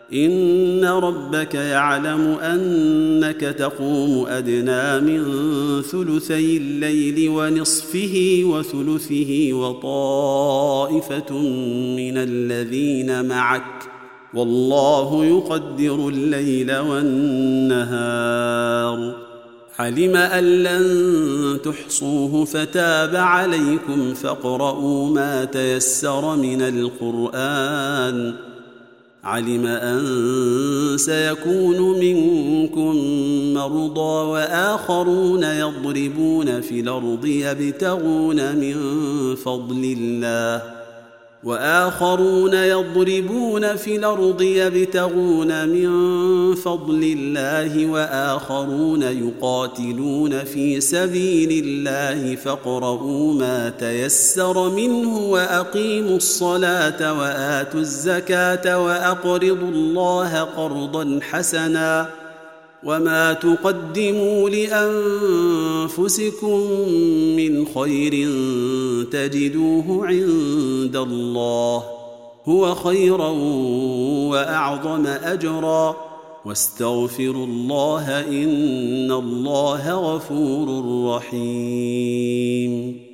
إن ربك يعلم أنك تقوم أدنى من ثلثي الليل ونصفه وثلثه وطائفة من الذين معك، والله يقدر الليل والنهار. علم أن لن تحصوه فتاب عليكم فاقرؤوا ما تيسر من القرآن. علم أن سيكون منكم مرضى وآخرون يضربون في الأرض يبتغون من فضل الله وآخرون يقاتلون في سبيل الله، فاقرؤوا ما تيسر منه وأقيموا الصلاة وآتوا الزكاة وأقرضوا الله قرضا حسنا، وما تقدموا لأنفسكم من خير تجدوه عند الله هو خيرا وأعظم أجرا، واستغفروا الله إن الله غفور رحيم.